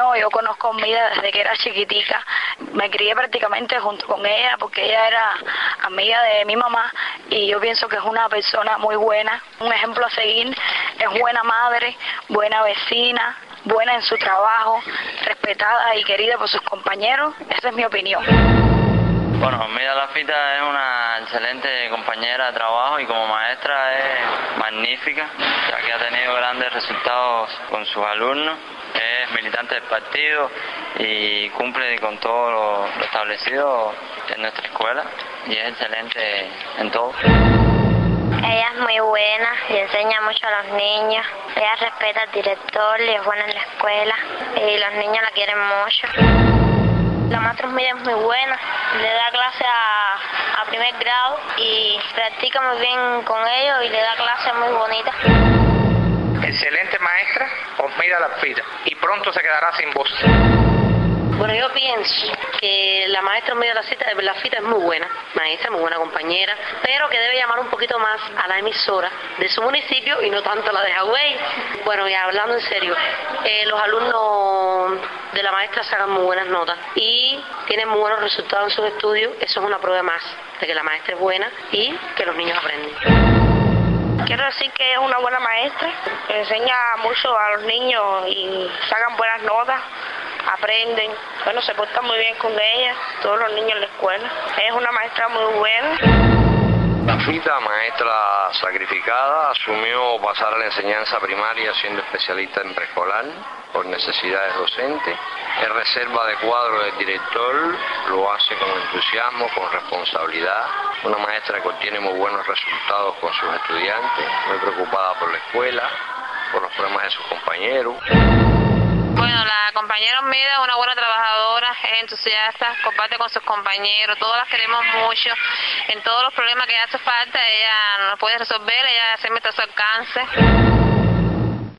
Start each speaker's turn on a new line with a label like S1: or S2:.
S1: Bueno, yo conozco a Mida desde que era chiquitica. Me crié prácticamente junto con ella porque ella era amiga de mi mamá y yo pienso que es una persona muy buena, un ejemplo a seguir. Es buena madre, buena vecina, buena en su trabajo, respetada y querida por sus compañeros. Esa es mi opinión.
S2: Bueno, Mida Lafita es una excelente compañera de trabajo y como maestra es magnífica, ya que ha tenido grandes resultados con sus alumnos. Es militante del partido y cumple con todo lo establecido en nuestra escuela y es excelente en todo.
S3: Ella es muy buena y enseña mucho a los niños. Ella respeta al director y es buena en la escuela y los niños la quieren mucho. La maestra Mida es muy buena, le da clase a primer grado y practica muy bien con ellos y le da clases muy bonitas.
S4: Excelente maestra, Mida Lafita, y pronto se quedará sin voz.
S5: Bueno, yo pienso que la maestra Mida Lafita es muy buena maestra, muy buena compañera, pero que debe llamar un poquito más a la emisora de su municipio y no tanto a la de Hawái. Bueno, y hablando en serio, los alumnos de la maestra sacan muy buenas notas y tienen muy buenos resultados en sus estudios. Eso es una prueba más de que la maestra es buena y que los niños aprenden.
S1: Quiero decir que es una buena maestra, enseña mucho a los niños y sacan buenas notas, aprenden, bueno, se portan muy bien con ella, todos los niños en la escuela. Es una maestra muy buena.
S6: Lafita, maestra sacrificada, asumió pasar a la enseñanza primaria siendo especialista en preescolar por necesidades docentes. Es reserva de cuadro del director, lo hace con entusiasmo, con responsabilidad. Una maestra que obtiene muy buenos resultados con sus estudiantes, muy preocupada por la escuela, por los problemas de sus compañeros.
S7: Bueno, la compañera Mida es una buena trabajadora, es entusiasta, comparte con sus compañeros, todas las queremos mucho. En todos los problemas que hace falta, ella nos puede resolver, ella siempre está a su alcance.